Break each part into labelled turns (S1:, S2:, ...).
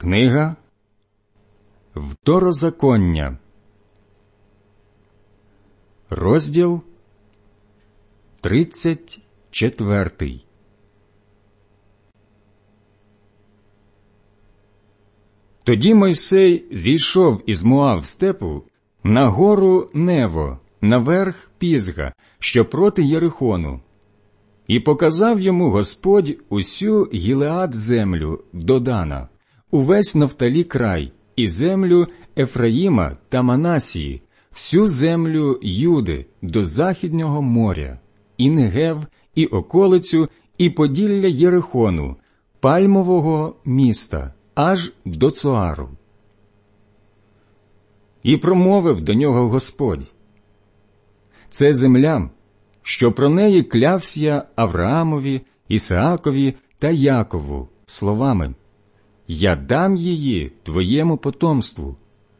S1: Книга Второзаконня, розділ 34. Тоді Мойсей зійшов із Моав степу на гору Нево, наверх Пізга, що проти Єрихону. І показав йому Господь усю Гілеад землю до Дана, увесь Нафталі край, і землю Ефраїма та Манасії, всю землю Юди до Західнього моря, і Негев, і околицю, і поділля Єрихону, пальмового міста, аж до Цоару. І промовив до нього Господь: «Це земля, що про неї клявся я Авраамові, Ісаакові та Якову словами: я дам її твоєму потомству.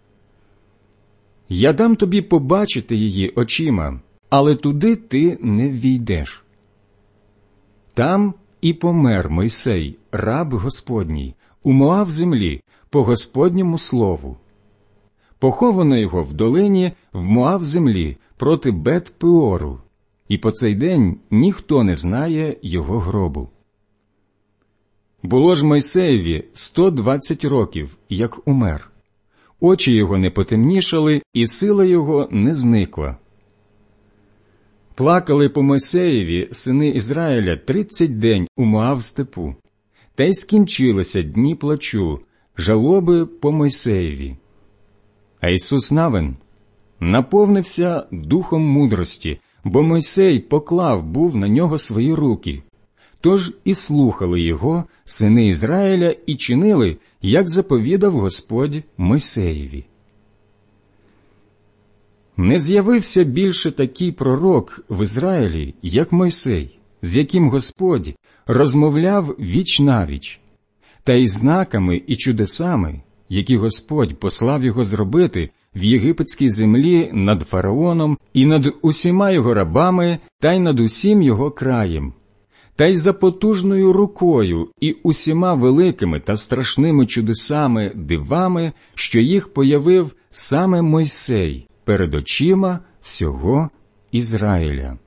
S1: Я дам тобі побачити її очима, але туди ти не ввійдеш». Там і помер Мойсей, раб Господній, у Моав землі, по Господньому слову. Поховано його в долині в Моав землі проти Бет-Пеору, і по цей день ніхто не знає його гробу. Було ж Мойсеєві 120 років, як умер. Очі його не потемнішали, і сила його не зникла. Плакали по Мойсеєві сини Ізраїля 30 день у Моав степу. Та й скінчилися дні плачу, жалоби по Мойсеєві. А Ісус Навин наповнився духом мудрості, бо Мойсей поклав був на нього свої руки. Тож і слухали його сини Ізраїля і чинили, як заповідав Господь Мойсеєві. Не з'явився більше такий пророк в Ізраїлі, як Мойсей, з яким Господь розмовляв віч-навіч, та й знаками і чудесами, які Господь послав його зробити в єгипетській землі над фараоном і над усіма його рабами та й над усім його краєм, та й за потужною рукою і усіма великими та страшними чудесами, дивами, що їх появив саме Мойсей перед очима всього Ізраїля.